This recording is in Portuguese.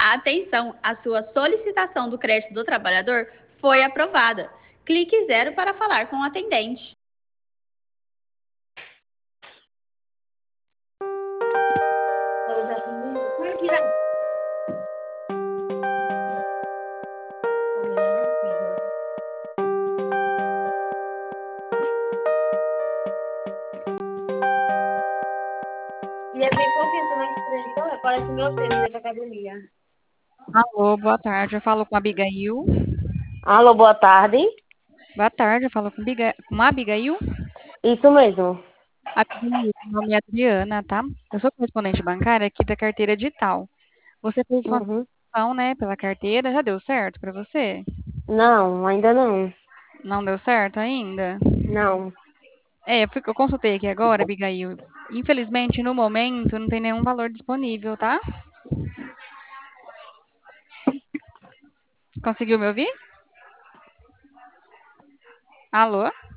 Atenção, a sua solicitação do crédito do trabalhador foi aprovada. Clique zero para falar com o atendente. E é bem confiança na empresa, parece meu tênis da academia. Alô, boa tarde. Eu falo com a Abigail. Alô, boa tarde. Boa tarde, eu falo com a Abigail. Isso mesmo. Abigail, meu nome é Adriana, tá? Eu sou correspondente bancária aqui da carteira digital. Você fez uma Uhum. ação, né, pela carteira. Já deu certo pra você? Não, ainda não. Não deu certo ainda? Não. Eu consultei aqui agora, Abigail. Infelizmente, no momento, não tem nenhum valor disponível, tá? Conseguiu me ouvir? Alô?